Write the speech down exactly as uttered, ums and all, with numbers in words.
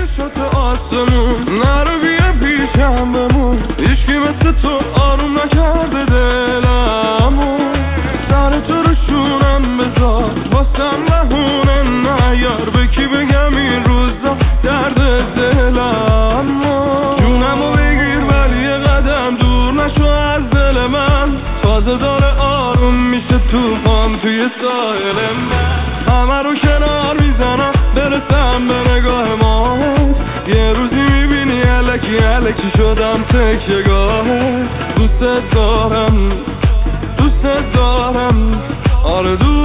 چشات آسمون نرو بیا پیشم بمون هیچکی مثل تو آروم نکرده دلمو سر تو رو شونم بذار واسم بهونه نیار به کی بگم این روزا درد دلمو جونمو بگیر ولی یه قدم دور نشو از دل من تازه داره آروم میشه توفان توی ساحل من همه رو کنار میزنم برسم به نگاه ما یه روزی میبینی الکی الکی شدم تکیه‌گاه دوست دارم دوست دارم آره دوست